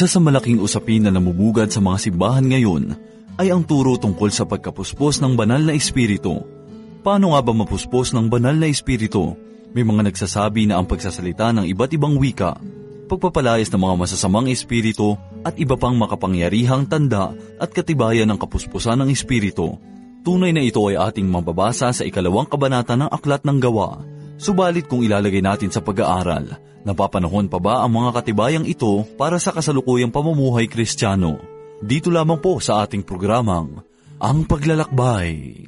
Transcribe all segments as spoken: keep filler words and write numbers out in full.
Isa sa malaking usapin na namumugad sa mga simbahan ngayon ay ang turo tungkol sa pagkapuspos ng banal na espiritu. Paano nga ba mapuspos ng banal na espiritu? May mga nagsasabi na ang pagsasalita ng iba't ibang wika, pagpapalayas ng mga masasamang espiritu at iba pang makapangyarihang tanda at katibayan ng kapuspusan ng espiritu. Tunay na ito ay ating mababasa sa ikalawang kabanata ng Aklat ng Gawa. Subalit kung ilalagay natin sa pag-aaral, napapanahon pa ba ang mga katibayang ito para sa kasalukuyang pamumuhay Kristiyano? Dito lamang po sa ating programang, Ang Paglalakbay.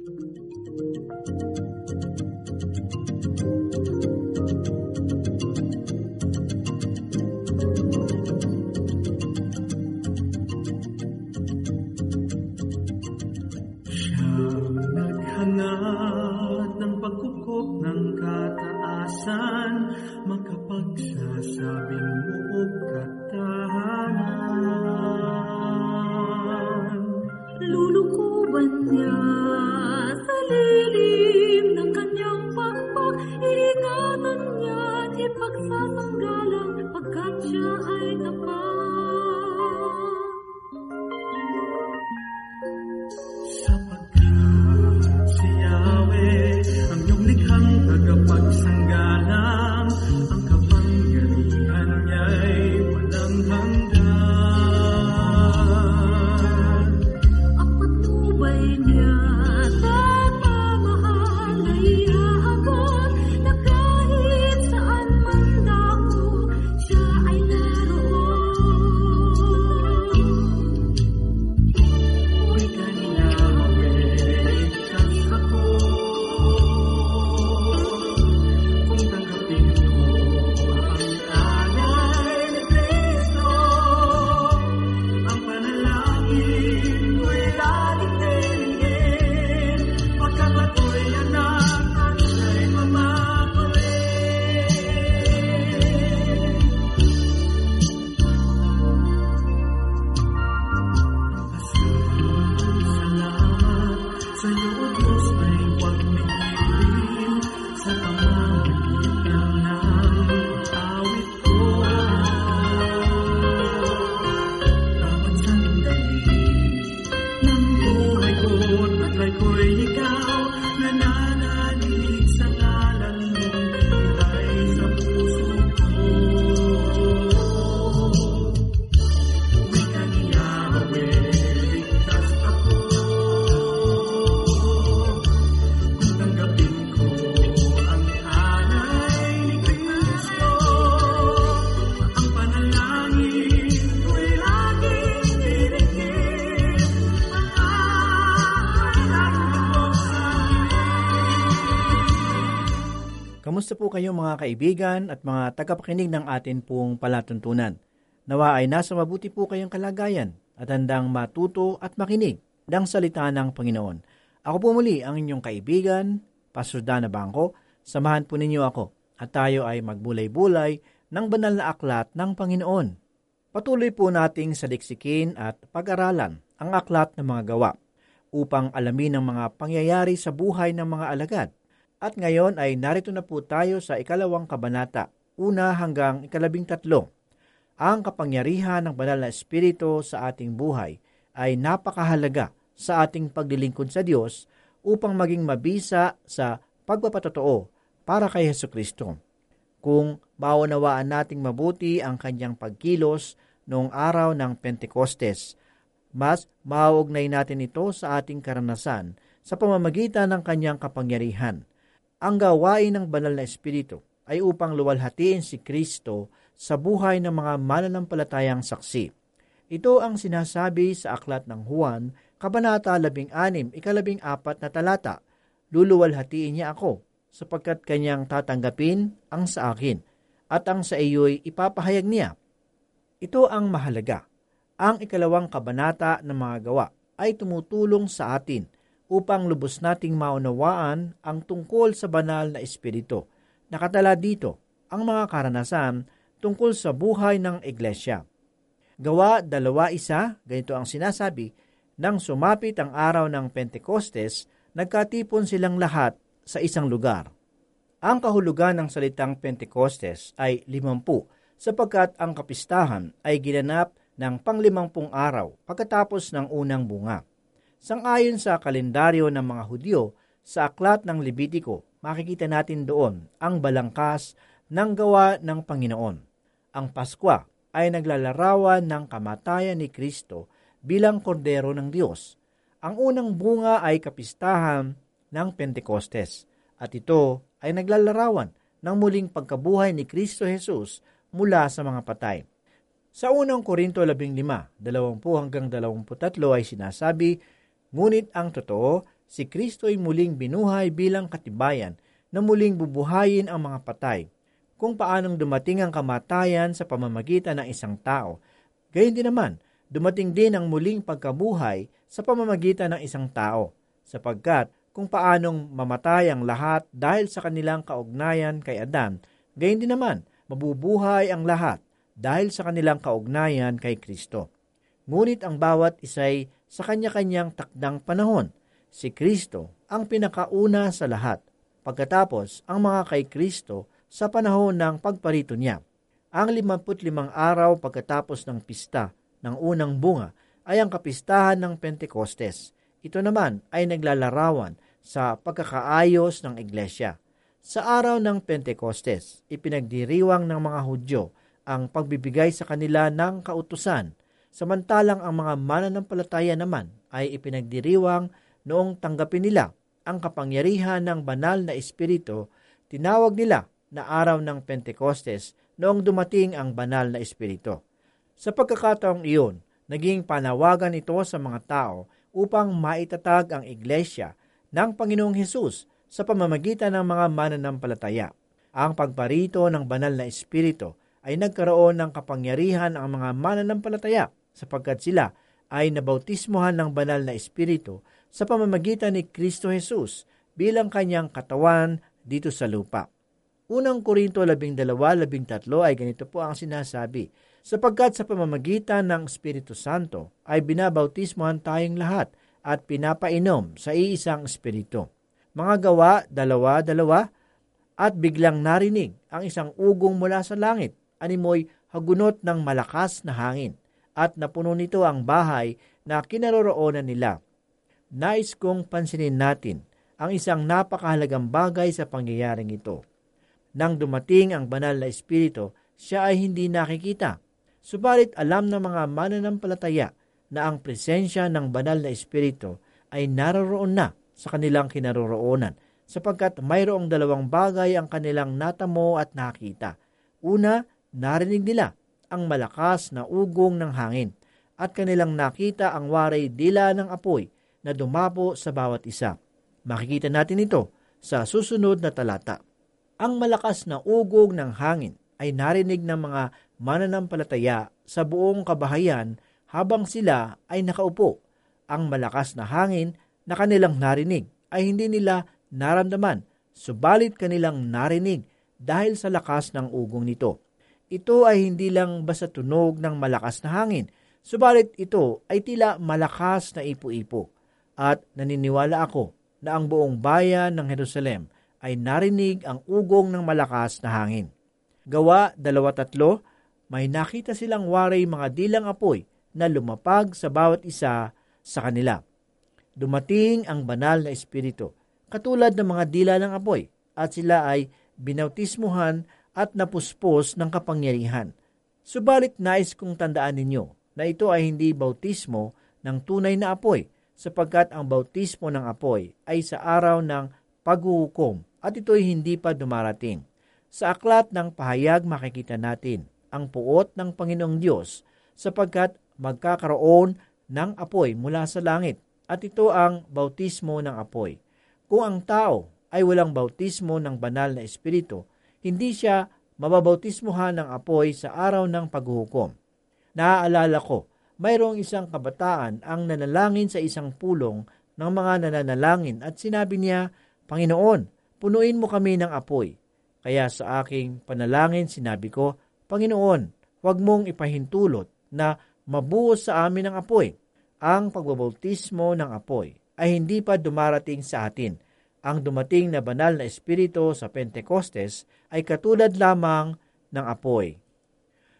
Kamusta po kayo mga kaibigan at mga tagapakinig ng atin pong palatuntunan? Nawa ay nasa mabuti po kayong kalagayan at handang matuto at makinig ng salita ng Panginoon. Ako po muli ang inyong kaibigan, Pastor Dana Bangko. Samahan po ninyo ako at tayo ay magbulay-bulay ng banal na aklat ng Panginoon. Patuloy po nating saliksikin at pag-aralan ang aklat ng mga gawa upang alamin ang mga pangyayari sa buhay ng mga alagad. At ngayon ay narito na po tayo sa ikalawang kabanata, una hanggang ikalabing tatlo. Ang kapangyarihan ng banal na espiritu sa ating buhay ay napakahalaga sa ating paglilingkod sa Diyos upang maging mabisa sa pagpapatotoo para kay Hesukristo. Kung maunawaan nating mabuti ang kanyang pagkilos noong araw ng Pentecostes, mas mauugnay natin ito sa ating karanasan sa pamamagitan ng kanyang kapangyarihan. Ang gawain ng banal na espiritu ay upang luwalhatiin si Kristo sa buhay ng mga mananampalatayang saksi. Ito ang sinasabi sa aklat ng Juan, Kabanata labing anim, ikalabing apat na talata. Luluwalhatiin niya ako, sapagkat kanyang tatanggapin ang sa akin, at ang sa iyo'y ipapahayag niya. Ito ang mahalaga. Ang ikalawang kabanata ng mga gawa ay tumutulong sa atin upang lubos nating maunawaan ang tungkol sa banal na espiritu. Nakatala dito ang mga karanasan tungkol sa buhay ng iglesia. Gawa dalawa isa, ganito ang sinasabi, nang sumapit ang araw ng Pentecostes, nagkatipon silang lahat sa isang lugar. Ang kahulugan ng salitang Pentecostes ay limampu sapagkat ang kapistahan ay ginanap ng panglimampung araw pagkatapos ng unang bunga. Sang-ayon sa kalendaryo ng mga Hudyo, sa aklat ng Levitiko, makikita natin doon ang balangkas ng gawa ng Panginoon. Ang Paskwa ay naglalarawan ng kamatayan ni Kristo bilang kordero ng Diyos. Ang unang bunga ay kapistahan ng Pentecostes at ito ay naglalarawan ng muling pagkabuhay ni Kristo Jesus mula sa mga patay. Sa unang Korinto labing lima, dalawampu hanggang dalawamput tatlo ay sinasabi, ngunit ang totoo, si Kristo ay muling binuhay bilang katibayan na muling bubuhayin ang mga patay. Kung paanong dumating ang kamatayan sa pamamagitan ng isang tao, gayon din naman, dumating din ang muling pagkabuhay sa pamamagitan ng isang tao, sapagkat kung paanong mamatay ang lahat dahil sa kanilang kaugnayan kay Adan, gayon din naman, mabubuhay ang lahat dahil sa kanilang kaugnayan kay Kristo. Ngunit ang bawat isa'y sa kanya-kanyang takdang panahon. Si Kristo ang pinakauna sa lahat, pagkatapos ang mga kay Kristo sa panahon ng pagparito niya. Ang limamput limang araw pagkatapos ng pista ng unang bunga ay ang kapistahan ng Pentecostes. Ito naman ay naglalarawan sa pagkakaayos ng iglesia. Sa araw ng Pentecostes, ipinagdiriwang ng mga Hudyo ang pagbibigay sa kanila ng kautusan, samantalang ang mga mananampalataya naman ay ipinagdiriwang noong tanggapin nila ang kapangyarihan ng banal na Espiritu. Tinawag nila na araw ng Pentecostes noong dumating ang banal na Espiritu. Sa pagkakataong iyon, naging panawagan ito sa mga tao upang maitatag ang iglesia ng Panginoong Hesus sa pamamagitan ng mga mananampalataya. Ang pagparito ng banal na Espiritu ay nagkaroon ng kapangyarihan ang mga mananampalataya sapagkat sila ay nabautismohan ng banal na Espiritu sa pamamagitan ni Kristo Jesus bilang kanyang katawan dito sa lupa. Unang Korinto labing dalawa, labing tatlo ay ganito po ang sinasabi, sapagkat sa pamamagitan ng Espiritu Santo ay binabautismohan tayong lahat at pinapainom sa iisang Espiritu. Mga Gawa, dalawa, dalawa, at biglang narinig ang isang ugong mula sa langit, animoy hagunot ng malakas na hangin, at napuno nito ang bahay na kinaroroonan nila. Nais kong pansinin natin ang isang napakahalagang bagay sa pangyayaring ito. Nang dumating ang banal na Espiritu, siya ay hindi nakikita. Subalit alam ng mga mananampalataya na ang presensya ng banal na Espiritu ay naroroon na sa kanilang kinaroroonan, sapagkat mayroong dalawang bagay ang kanilang natamo at nakita. Una, narinig nila ang malakas na ugong ng hangin, at kanilang nakita ang waray dila ng apoy na dumapo sa bawat isa. Makikita natin ito sa susunod na talata. Ang malakas na ugong ng hangin ay narinig ng mga mananampalataya sa buong kabahayan habang sila ay nakaupo. Ang malakas na hangin na kanilang narinig ay hindi nila naramdaman, subalit kanilang narinig dahil sa lakas ng ugong nito. Ito ay hindi lang basta tunog ng malakas na hangin, subalit ito ay tila malakas na ipo-ipo. At naniniwala ako na ang buong bayan ng Jerusalem ay narinig ang ugong ng malakas na hangin. Gawa dalawa tatlo, may nakita silang waray mga dilang apoy na lumapag sa bawat isa sa kanila. Dumating ang banal na Espiritu, katulad ng mga dila ng apoy, at sila ay binautismuhan at napuspos ng kapangyarihan. Subalit nais kong tandaan ninyo na ito ay hindi bautismo ng tunay na apoy, sapagkat ang bautismo ng apoy ay sa araw ng paghuhukom at ito'y hindi pa dumarating. Sa aklat ng pahayag makikita natin ang puot ng Panginoong Diyos sapagkat magkakaroon ng apoy mula sa langit at ito ang bautismo ng apoy. Kung ang tao ay walang bautismo ng banal na Espiritu, hindi siya mababautismohan ng apoy sa araw ng paghuhukom. Naaalala ko, mayroong isang kabataan ang nanalangin sa isang pulong ng mga nananalangin at sinabi niya, Panginoon, punuin mo kami ng apoy. Kaya sa aking panalangin sinabi ko, Panginoon, huwag mong ipahintulot na mabuhos sa amin ang apoy. Ang pagbabautismo ng apoy ay hindi pa dumarating sa atin. Ang dumating na banal na Espiritu sa Pentecostes ay katulad lamang ng apoy.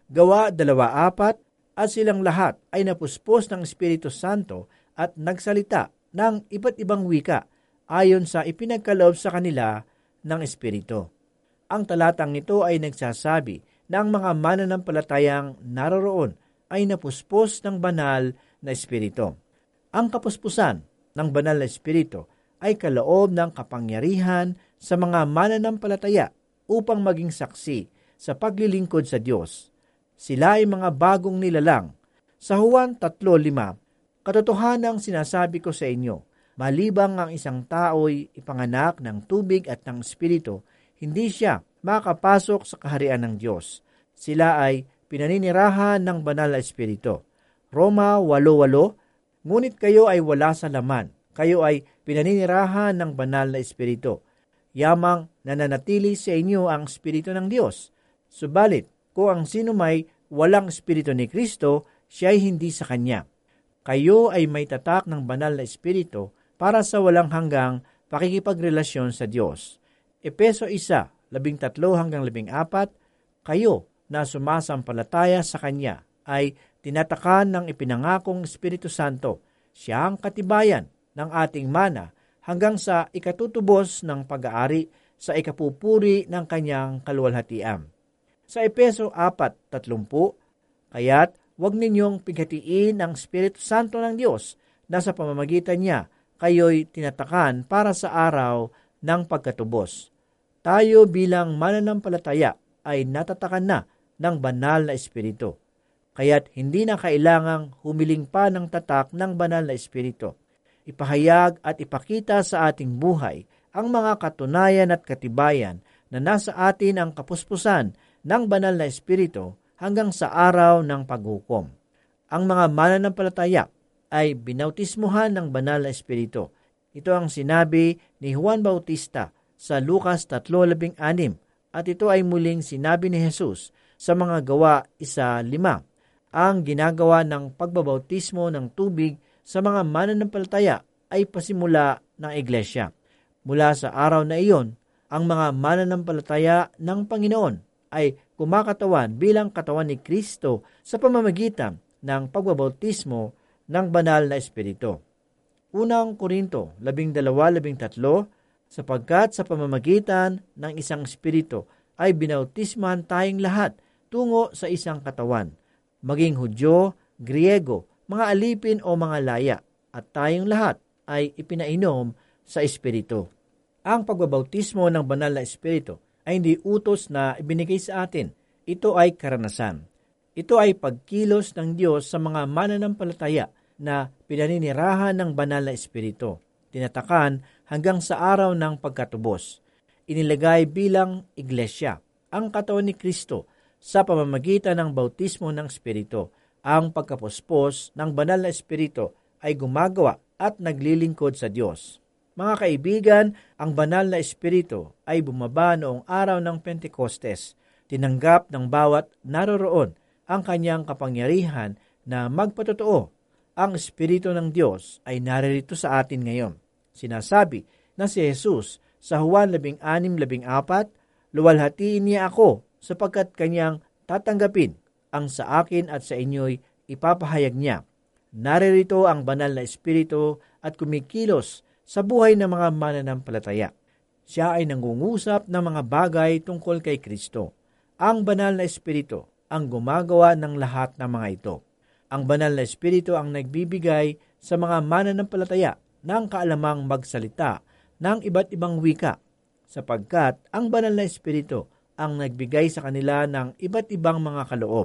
Gawa dalawa apat, at silang lahat ay napuspos ng Espiritu Santo at nagsalita ng iba't ibang wika ayon sa ipinagkaloob sa kanila ng Espiritu. Ang talatang ito ay nagsasabi na ang mga mananampalatayang naroroon ay napuspos ng banal na Espiritu. Ang kapuspusan ng banal na Espiritu ay kaloob ng kapangyarihan sa mga mananampalataya upang maging saksi sa paglilingkod sa Diyos. Sila ay mga bagong nilalang. Sa Juan three five, katotohanang sinasabi ko sa inyo, malibang ang isang tao'y ipanganak ng tubig at ng Espiritu, hindi siya makapasok sa kaharian ng Diyos. Sila ay pinaninirahan ng banal na Espiritu. Roma eight eight, ngunit kayo ay wala sa laman. Kayo ay pinaninirahan ng banal na Espiritu. Yamang nananatili sa inyo ang Espiritu ng Diyos. Subalit, kung ang sino may walang Espiritu ni Kristo, siya ay hindi sa Kanya. Kayo ay may tatak ng banal na Espiritu para sa walang hanggang pakikipagrelasyon sa Diyos. Efeso one, labing tatlo hanggang labing apat, kayo na sumasampalataya sa Kanya ay tinatakan ng ipinangakong Espiritu Santo. Siya ang katibayan ng ating mana hanggang sa ikatutubos ng pag-aari sa ikapupuri ng Kanyang kaluwalhatian. Sa Efeso four thirty, kaya't huwag ninyong pighatiin ang Espiritu Santo ng Diyos na sa pamamagitan niya kayo'y tinatakan para sa araw ng pagkatubos. Tayo bilang mananampalataya ay natatakan na ng banal na Espiritu. Kaya't hindi na kailangang humiling pa ng tatak ng banal na Espiritu. Ipahayag at ipakita sa ating buhay ang mga katunayan at katibayan na nasa atin ang kapuspusan ng banal na Espiritu hanggang sa araw ng paghukom. Ang mga mananampalataya ay binautismuhan ng banal na Espiritu. Ito ang sinabi ni Juan Bautista sa Lucas three sixteen at ito ay muling sinabi ni Jesus sa mga gawa one five. Ang ginagawa ng pagbabautismo ng tubig sa mga mananampalataya ay pasimula ng Iglesia. Mula sa araw na iyon, ang mga mananampalataya ng Panginoon ay kumakatawan bilang katawan ni Kristo sa pamamagitan ng pagbabautismo ng banal na Espiritu. Unang Korinto twelve thirteen, sapagkat sa pamamagitan ng isang Espiritu ay binautismahan tayong lahat tungo sa isang katawan, maging Hudyo, Griego, mga alipin o mga laya, at tayong lahat ay ipinainom sa Espiritu. Ang pagbabautismo ng banal na Espiritu ay hindi utos na ibinigay sa atin. Ito ay karanasan. Ito ay pagkilos ng Diyos sa mga mananampalataya na pinaninirahan ng banal na Espiritu. Tinatakan hanggang sa araw ng pagkatubos. Inilagay bilang iglesia, ang katawan ni Kristo, sa pamamagitan ng bautismo ng Espiritu. Ang pagkapuspos ng banal na Espiritu ay gumagawa at naglilingkod sa Diyos. Mga kaibigan, ang banal na Espiritu ay bumaba noong araw ng Pentecostes. Tinanggap ng bawat naroroon ang kanyang kapangyarihan na magpatotoo. Ang Espiritu ng Diyos ay naririto sa atin ngayon. Sinasabi na si Jesus sa Juan sixteen fourteen, luwalhatiin niya ako sapagkat kanyang tatanggapin ang sa akin at sa inyo'y ipapahayag niya. Naririto ang banal na Espiritu at kumikilos sa buhay ng mga mananampalataya. Siya ay nangungusap ng mga bagay tungkol kay Kristo. Ang banal na Espiritu ang gumagawa ng lahat ng mga ito. Ang banal na Espiritu ang nagbibigay sa mga mananampalataya ng kaalamang magsalita ng iba't ibang wika, sapagkat ang banal na Espiritu ang nagbigay sa kanila ng iba't ibang mga kaloob.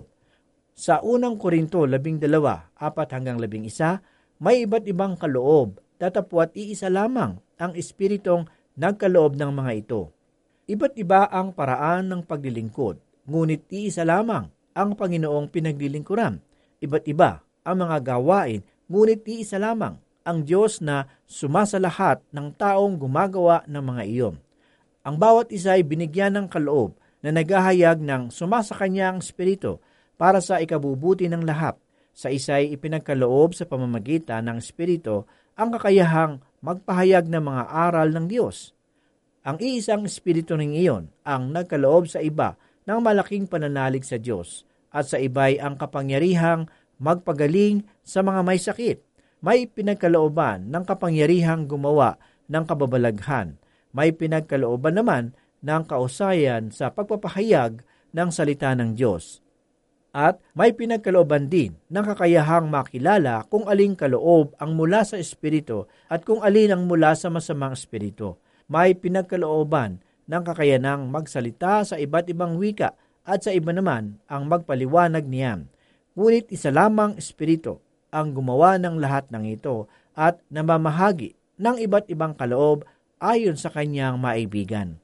Sa unang Korinto twelve four hanggang eleven, may iba't ibang kaloob, datapwat iisa lamang ang Espiritong nagkaloob ng mga ito. Iba't iba ang paraan ng paglilingkod, ngunit iisa lamang ang Panginoong pinaglilingkuran. Iba't iba ang mga gawain, ngunit iisa lamang ang Diyos na sumasalahat ng taong gumagawa ng mga iyon. Ang bawat isa ay binigyan ng kaloob na naghahayag ng sumasakanyang Espiritu para sa ikabubuti ng lahat. Sa isa'y ipinagkaloob sa pamamagitan ng Espiritu ang kakayahang magpahayag ng mga aral ng Diyos. Ang iisang Espiritu ring iyon ang nagkaloob sa iba ng malaking pananalig sa Diyos at sa iba'y ang kapangyarihang magpagaling sa mga may sakit. May pinagkalooban ng kapangyarihang gumawa ng kababalaghan. May pinagkalooban naman ng kausayan sa pagpapahayag ng salita ng Diyos. At may pinagkalooban din ng kakayahang makilala kung aling kaloob ang mula sa Espiritu at kung alin ang mula sa masamang espiritu. May pinagkalooban ng kakayanang magsalita sa iba't ibang wika at sa iba naman ang magpaliwanag niyan. Ngunit isa lamang Espiritu ang gumawa ng lahat ng ito at namamahagi ng iba't ibang kaloob ayon sa kanyang maibigan.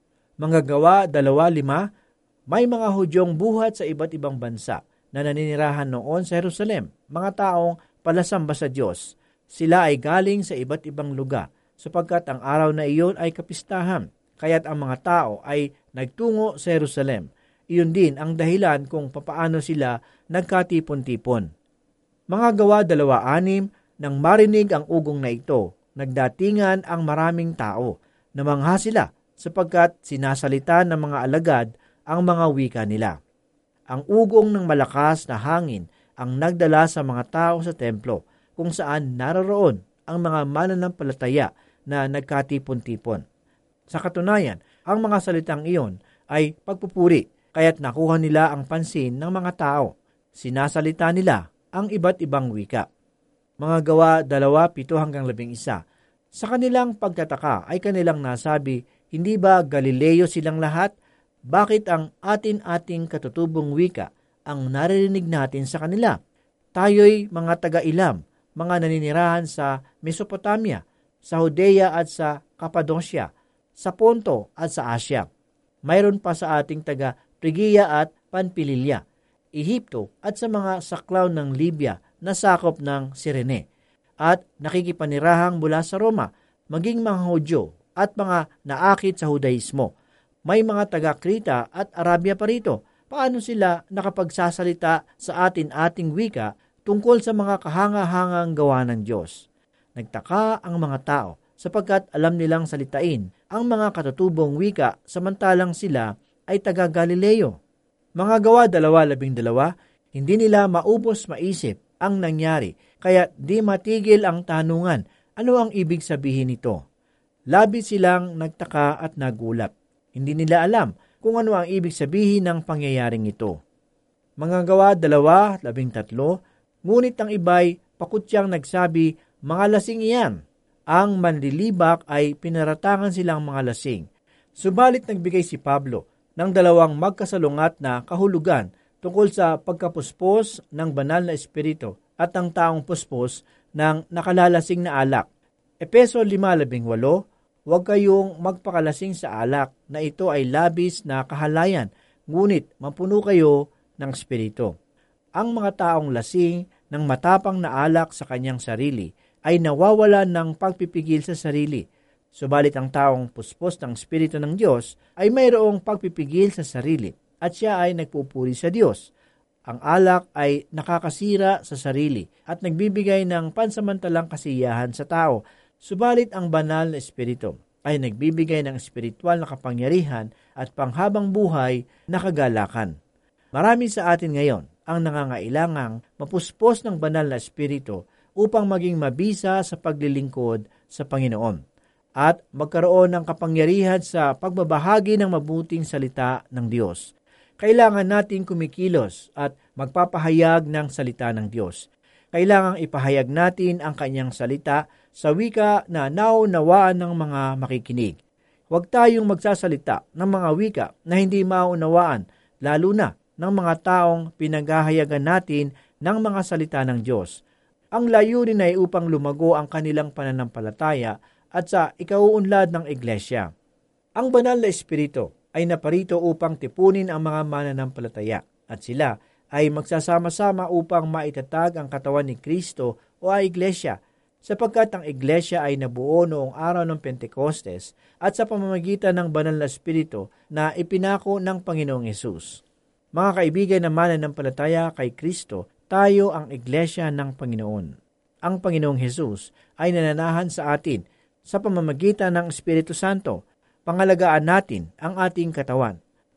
Manggagawa dalawa lima, may mga Hudyong buhat sa iba't ibang bansa na naninirahan noon sa Jerusalem, mga taong palasamba sa Diyos. Sila ay galing sa iba't ibang lugar sapagkat ang araw na iyon ay kapistahan, kaya't ang mga tao ay nagtungo sa Jerusalem. Iyon din ang dahilan kung papaano sila nagkatipon-tipon. Mga gawa dalawa anim, nang marinig ang ugong na ito, nagdatingan ang maraming tao. Namangha sila sapagkat sinasalita ng mga alagad ang mga wika nila. Ang ugong ng malakas na hangin ang nagdala sa mga tao sa templo, kung saan naroroon ang mga mananampalataya na nagkatipon-tipon. Sa katunayan, ang mga salitang iyon ay pagpupuri, kaya't nakuha nila ang pansin ng mga tao. Sinasalita nila ang iba't ibang wika. Mga gawa dalawa, pito hanggang labing isa. Sa kanilang pagtataka ay kanilang nasabi, hindi ba Galileo silang lahat? Bakit ang atin-ating katutubong wika ang naririnig natin sa kanila? Tayo'y mga taga-Ilam, mga naninirahan sa Mesopotamia, sa Judea at sa Cappadocia, sa Ponto at sa Asya. Mayroon pa sa ating taga-Phrygia at Panpililia, Ehipto at sa mga saklaw ng Libya na sakop ng Cirene, at nakikipanirahang mula sa Roma, maging mga Hudyo at mga naakit sa Judaismo. May mga taga-Krita at Arabia pa rito. Paano sila nakapagsasalita sa atin-ating wika tungkol sa mga kahanga-hangang gawa ng Diyos? Nagtaka ang mga tao sapagkat alam nilang salitain ang mga katutubong wika samantalang sila ay taga-Galileo. Mga gawa dalawa labing dalawa, hindi nila maubos maisip ang nangyari, kaya di matigil ang tanungan, ano ang ibig sabihin nito? Labis silang nagtaka at nagulat. Hindi nila alam kung ano ang ibig sabihin ng pangyayaring ito. Mga gawa dalawa, labing tatlo, ngunit ang iba'y pakutyang nagsabi, mga lasing iyan. Ang manlilibak ay pinaratangan silang mga lasing. Subalit nagbigay si Pablo ng dalawang magkasalungat na kahulugan tungkol sa pagkapuspos ng banal na espiritu at ang taong puspos ng nakalalasing na alak. Epeso lima labing walo, huwag kayong magpakalasing sa alak na ito ay labis na kahalayan, ngunit mapuno kayo ng espiritu. Ang mga taong lasing ng matapang na alak sa kanyang sarili ay nawawala ng pagpipigil sa sarili. Subalit ang taong puspos ng espiritu ng Diyos ay mayroong pagpipigil sa sarili at siya ay nagpupuri sa Diyos. Ang alak ay nakakasira sa sarili at nagbibigay ng pansamantalang kasiyahan sa tao. Subalit ang banal na espiritu ay nagbibigay ng espiritual na kapangyarihan at panghabang buhay na kagalakan. Marami sa atin ngayon ang nangangailangang mapuspos ng banal na espiritu upang maging mabisa sa paglilingkod sa Panginoon at magkaroon ng kapangyarihan sa pagbabahagi ng mabuting salita ng Diyos. Kailangan nating kumikilos at magpapahayag ng salita ng Diyos. Kailangang ipahayag natin ang kanyang salita sa wika na naunawaan ng mga makikinig. Huwag tayong magsasalita ng mga wika na hindi maunawaan, lalo na ng mga taong pinaghahayagan natin ng mga salita ng Diyos. Ang layunin ay upang lumago ang kanilang pananampalataya at sa ikauunlad ng iglesia. Ang banal na espiritu ay naparito upang tipunin ang mga mananampalataya at sila ay magsasama-sama upang maitatag ang katawan ni Kristo o ang iglesia, sapagkat ang iglesia ay nabuo noong araw ng Pentecostes at sa pamamagitan ng banal na espiritu na ipinako ng Panginoong Hesus. Mga kaibigan na mananampalataya kay Kristo, tayo ang iglesia ng Panginoon. Ang Panginoong Hesus ay nananahan sa atin sa pamamagitan ng Espiritu Santo. Pangalagaan natin ang ating katawan.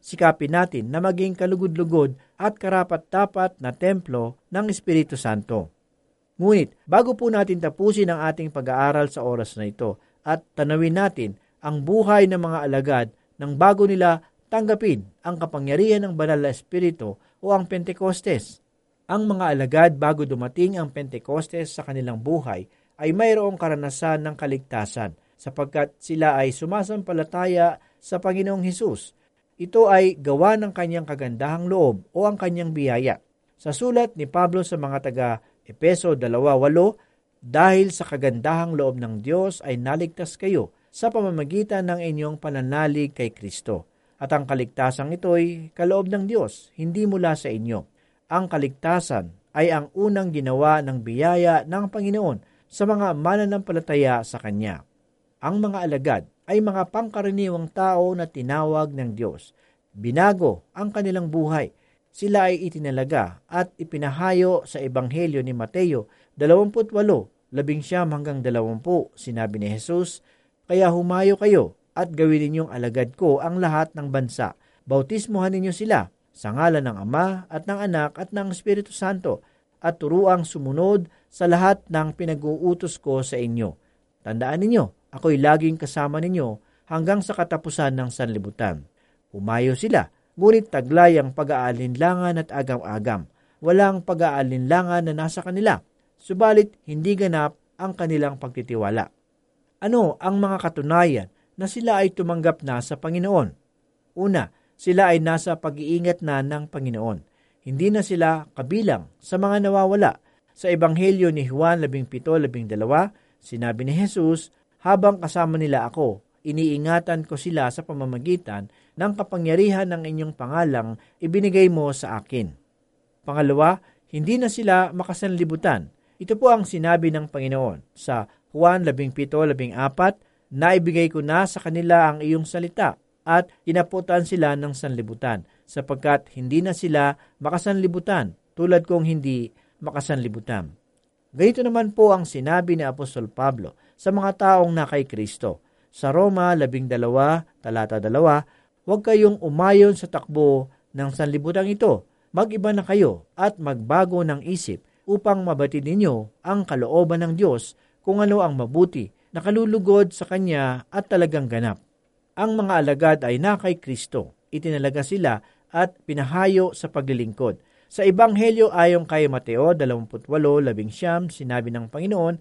sikapin natin na maging kalugod-lugod at karapat-dapat na templo ng Espiritu Santo. Ngunit, bago po natin tapusin ang ating pag-aaral sa oras na ito at tanawin natin ang buhay ng mga alagad nang bago nila tanggapin ang kapangyarihan ng Banal na Espiritu o ang Pentecostes. Ang mga alagad bago dumating ang Pentecostes sa kanilang buhay ay mayroong karanasan ng kaligtasan sapagkat sila ay sumasampalataya sa Panginoong Hesus. Ito ay gawa ng kanyang kagandahang loob o ang kanyang biyaya. Sa sulat ni Pablo sa mga taga-Epeso two eight, dahil sa kagandahang loob ng Diyos ay naligtas kayo sa pamamagitan ng inyong pananalig kay Kristo. At ang kaligtasang ito'y kaloob ng Diyos, hindi mula sa inyo. Ang kaligtasan ay ang unang ginawa ng biyaya ng Panginoon sa mga mananampalataya sa Kanya. Ang mga alagad ay mga pangkaraniwang tao na tinawag ng Diyos. Binago ang kanilang buhay. Sila ay itinalaga at ipinahayo sa Ebanghelyo ni Mateo twenty-eight, nineteen hanggang twenty. Sinabi ni Jesus, "Kaya humayo kayo at gawin ninyong alagad ko ang lahat ng bansa. Bautismuhan ninyo sila sa ngalan ng Ama at ng Anak at ng Espiritu Santo at turuang sumunod sa lahat ng pinag-uutos ko sa inyo. Tandaan ninyo, ako'y laging kasama ninyo hanggang sa katapusan ng sanlibutan." Humayo sila, ngunit taglay ang pag-aalinlangan at agam-agam. Walang pag-aalinlangan na nasa kanila, subalit hindi ganap ang kanilang pagtitiwala. Ano ang mga katunayan na sila ay tumanggap na sa Panginoon? Una, sila ay nasa pag-iingat na ng Panginoon. Hindi na sila kabilang sa mga nawawala. Sa Ebanghelyo ni Juan seventeen twelve, sinabi ni Jesus, "Habang kasama nila ako, iniingatan ko sila sa pamamagitan ng kapangyarihan ng inyong pangalang ibinigay mo sa akin." Pangalawa, hindi na sila makasanlibutan. Ito po ang sinabi ng Panginoon sa Juan seventeen fourteen, "Naibigay ko na sa kanila ang iyong salita at inaputan sila ng sanlibutan, sapagkat hindi na sila makasanlibutan tulad kong hindi makasanlibutan." Ganito naman po ang sinabi ni Apostol Pablo sa mga taong na kay Kristo. Sa Roma twelve, talata two, "Huwag kayong umayon sa takbo ng sanlibutang ito. Mag-iba na kayo at magbago ng isip upang mabatid ninyo ang kalooban ng Diyos kung ano ang mabuti, nakalulugod sa Kanya at talagang ganap." Ang mga alagad ay na kay Kristo. Itinalaga sila at pinahayo sa paglilingkod. Sa Ebanghelyo ayon kay Mateo twenty-eight eleven, sinabi ng Panginoon,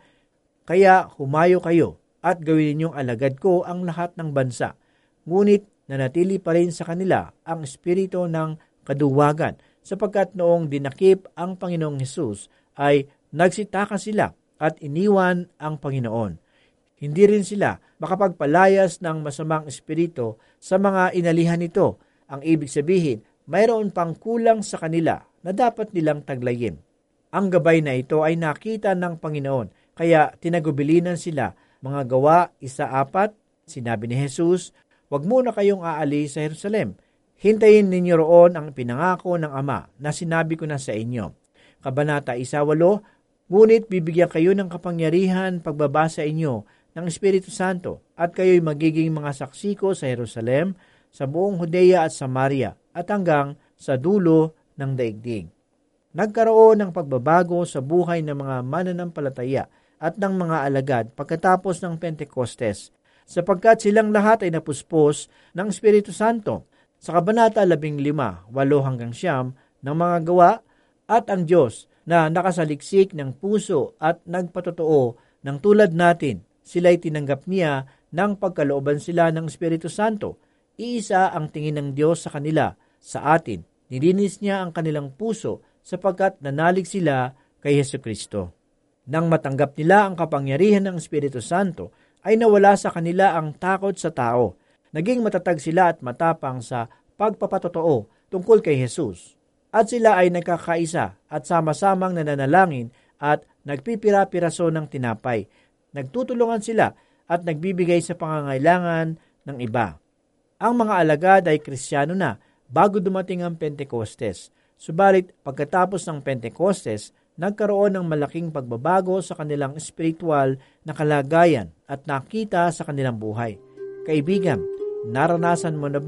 "Kaya humayo kayo at gawin ninyong alagad ko ang lahat ng bansa." Ngunit nanatili pa rin sa kanila ang espiritu ng kaduwagan, sapagkat noong dinakip ang Panginoong Hesus ay nagsitaka sila at iniwan ang Panginoon. Hindi rin sila makapagpalayas ng masamang espiritu sa mga inalihan nito. Ang ibig sabihin, mayroon pang kulang sa kanila na dapat nilang taglayin. Ang gabay na ito ay nakita ng Panginoon, kaya tinagubilinan sila. Mga Gawa one four, sinabi ni Jesus, "Huwag muna kayong aalis sa Jerusalem. Hintayin ninyo roon ang pinangako ng Ama na sinabi ko na sa inyo." Kabanata one eight, "Ngunit bibigyan kayo ng kapangyarihan pagbaba sa inyo ng Espiritu Santo at kayo'y magiging mga saksi ko sa Jerusalem, sa buong Judea at Samaria at hanggang sa dulo ng daigdig." Nagkaroon ng pagbabago sa buhay ng mga mananampalataya at ng mga alagad pagkatapos ng Pentecostes, sapagkat silang lahat ay napuspos ng Espiritu Santo. Sa Kabanata fifteen, eight hanggang nine ng mga Gawa, "At ang Diyos na nakasaliksik ng puso at nagpatotoo ng tulad natin, sila'y tinanggap niya ng pagkalooban sila ng Espiritu Santo. Iisa ang tingin ng Diyos sa kanila, sa atin. Nilinis niya ang kanilang puso sapagkat nanalig sila kay Hesukristo." Nang matanggap nila ang kapangyarihan ng Espiritu Santo, ay nawala sa kanila ang takot sa tao. Naging matatag sila at matapang sa pagpapatotoo tungkol kay Jesus. At sila ay nagkakaisa at sama-samang nananalangin at nagpipira-piraso ng tinapay. Nagtutulungan sila at nagbibigay sa pangangailangan ng iba. Ang mga alagad ay Kristiyano na bago dumating ang Pentecostes. Subalit pagkatapos ng Pentecostes, nagkaroon ng malaking pagbabago sa kanilang espiritual na kalagayan at nakita sa kanilang buhay. Kaibigan, naranasan mo na ba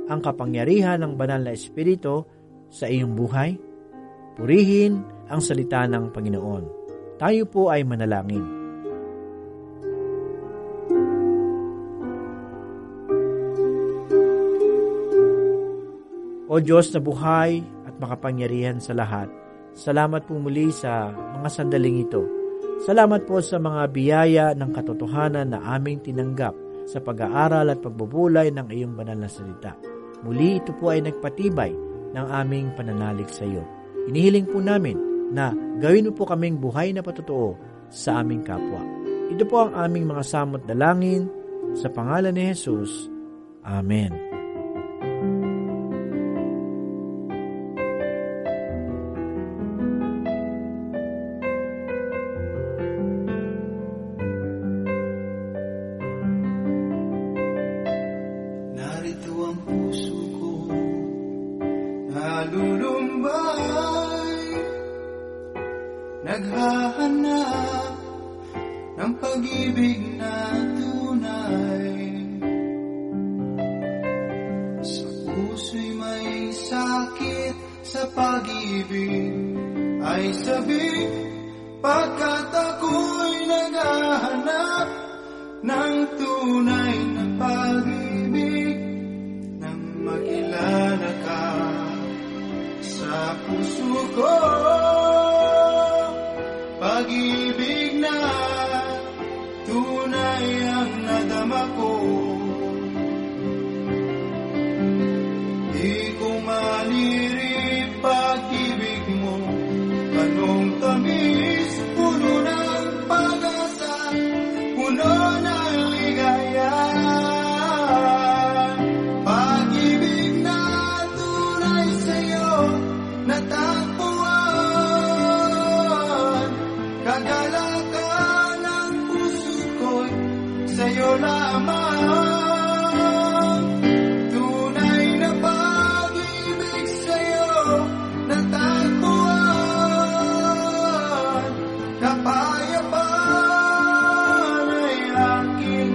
ang kapangyarihan ng banal na Espiritu sa iyong buhay? Purihin ang salita ng Panginoon. Tayo po ay manalangin. O Diyos na buhay at makapangyarihan sa lahat, salamat po muli sa mga sandaling ito. Salamat po sa mga biyaya ng katotohanan na aming tinanggap sa pag-aaral at pagbubulay ng iyong banal na salita. Muli ito po ay nagpatibay ng aming pananalig sa iyo. Inihiling po namin na gawin mo po kaming buhay na patotoo sa aming kapwa. Ito po ang aming mga samot dalangin sa pangalan ni Jesus. Amen. Naghahanap ng pag-ibig na tunay. Sa puso'y may sakit sa pag-ibig, ay sabik, pagkat ako'y naghahanap ng tunay na pag-ibig, nang makilala ka sa puso ko. Pag-ibig na tunay ang nadama ko. Di ko maliri pag-ibig mo, anong tamis, puno ng pag-asa, puno ng ligaya. Pag-ibig na tunay sa'yo, natagpuan. Kagalakan ng puso ko'y sa'yo lamang. Tunay na pag-ibig sa'yo natagpuan. Kapayapaan ay aking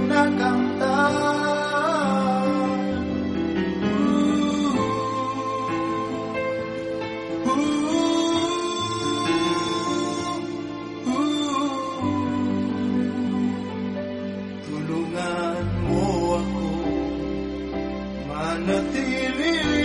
nakamtan. Ooh, ooh. Tulungan mo ako manatili